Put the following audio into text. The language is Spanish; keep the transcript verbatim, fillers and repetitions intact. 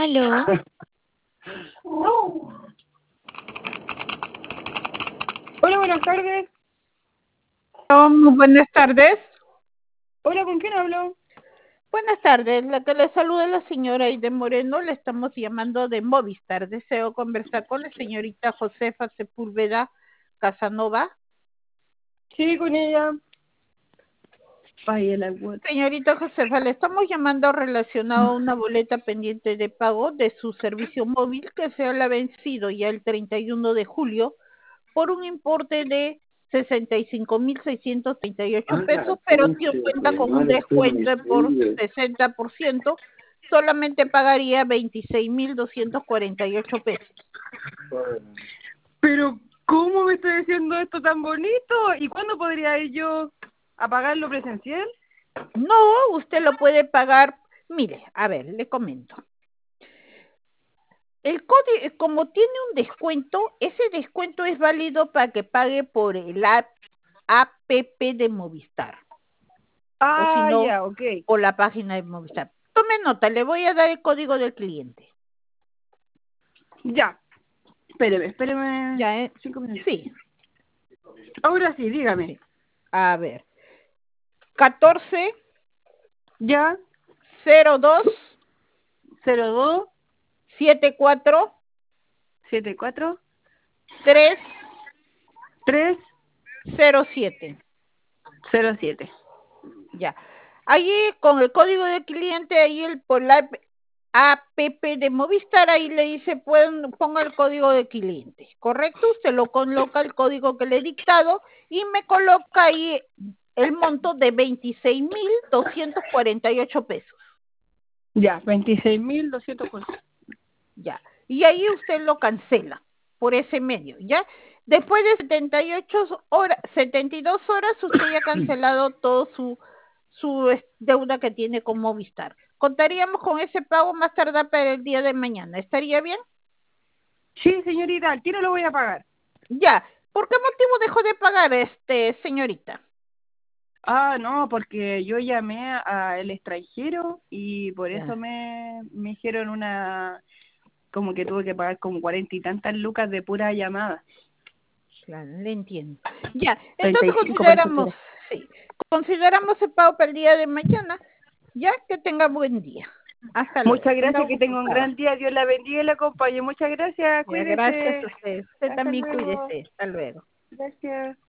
Aló. Hola, buenas tardes. Oh, buenas tardes. Hola, ¿con quién hablo? Buenas tardes, la que le saluda es la señora Aide Moreno, le estamos llamando de Movistar. Deseo conversar con la señorita Josefa Sepúlveda Casanova. Sí, con ella. Ay, el agua. Señorita Josefa, le estamos llamando relacionado a una boleta pendiente de pago de su servicio móvil que se ha vencido ya el treinta y uno de julio por un importe de sesenta y cinco mil seiscientos treinta y ocho pesos, pero si cuenta con un descuento por sesenta por ciento, solamente pagaría veintiséis mil doscientos cuarenta y ocho pesos. Pero, ¿cómo me está diciendo esto tan bonito? ¿Y cuándo podría ir yo a pagarlo presencial? No, usted lo puede pagar, mire, a ver, le comento. El código, como tiene un descuento, ese descuento es válido para que pague por el app de Movistar. Ah, o si no, ya, ok. por la página de Movistar. Tome nota, le voy a dar el código del cliente. Ya. Espéreme, espéreme. Ya, ¿eh? Cinco minutos. Sí. Ahora sí, dígame. Sí. A ver. catorce. Ya. cero dos. Cero dos. setenta y cuatro. Siete cuatro. tres. Tres. cero siete. Cero siete. Ya. Allí con el código del cliente, ahí el por la app de Movistar, ahí le dice, pueden, ponga el código de cliente, ¿correcto? Usted lo coloca el código que le he dictado y me coloca ahí el monto de veintiséis mil doscientos cuarenta y ocho pesos. Ya, veintiséis mil doscientos cuarenta. Ya. Y ahí usted lo cancela por ese medio, ¿ya? Después de setenta y ocho horas, setenta y dos horas, usted ya ha cancelado todo su su deuda que tiene con Movistar. Contaríamos con ese pago más tardar para el día de mañana. ¿Estaría bien? Sí, señorita, al tiro lo voy a pagar. Ya. ¿Por qué motivo dejó de pagar, este, señorita? Ah, no, porque yo llamé al extranjero y por Ya. eso me, me dijeron una, como que tuve que pagar como cuarenta y tantas lucas de pura llamada. Claro, le entiendo. Ya, treinta y entonces cinco por eso consideramos, sí, consideramos el pago para el día de mañana. Ya, que tenga buen día. Hasta luego. Muchas Tenga gracias, que tenga un gusto. gran día. Dios la bendiga y la acompañe. Muchas gracias, Ya, cuídese. gracias a usted. Usted Hasta también luego. cuídese. Hasta luego. Gracias.